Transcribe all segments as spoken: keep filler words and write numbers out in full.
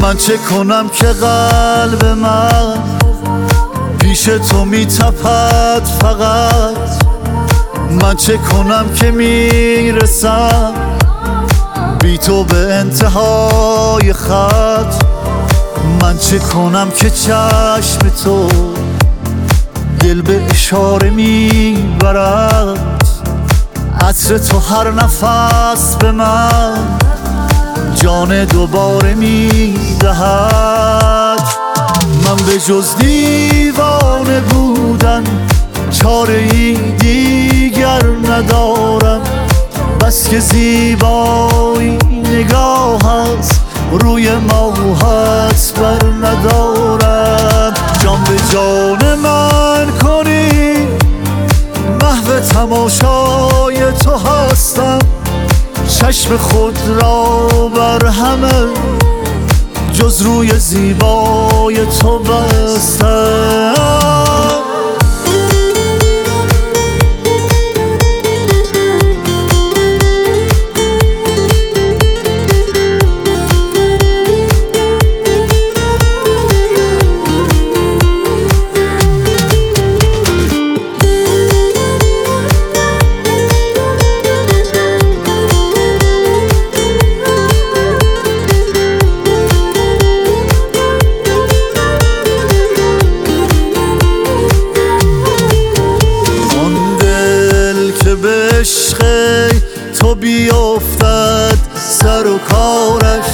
من چه کنم که قلب من پیش تو میتپد فقط؟ من چه کنم که میرسم بی تو به انتهای خط؟ من چه کنم که چشم تو دل به اشاره میبرد؟ عطر تو هر نفس به من جان دوباره میدهد. من به جز دیوانه بودن چاره ای دیگر ندارم، بس که زیبایی نگاه است روی ماهت بر ندارم. جان به جان من کنی محو تماشای تو هستم، چشم خود را بر همه جز روی زیبای تو بستم. به عشق تو بیفتد سر و کارش،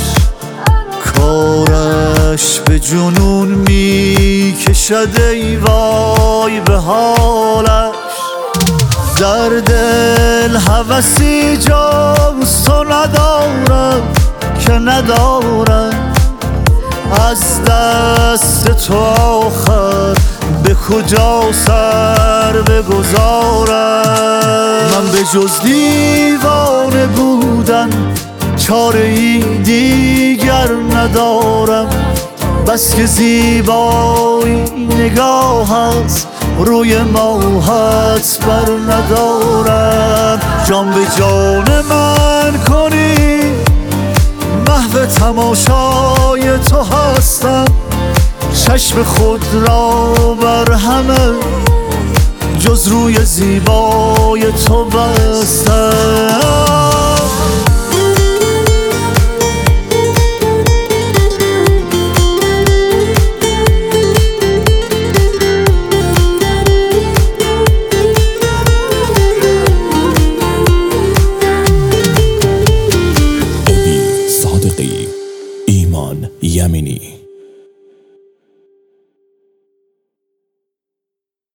کارش به جنون می کشد ای وای به حالش. در دل هوسی جز تو ندارم که ندارم، از دست تو آخر به کجا سر بگذارم؟ من به جز دیوانه بودن چاره ای دیگر ندارم، بس که زیبایی نگاه است روی ماهت بر ندارم. جان به جان من کنی محو تماشای تو هستم، چشم خود را بر همه جز روی زیبای تو بستم. ابی صادقی، ایمان یمینی.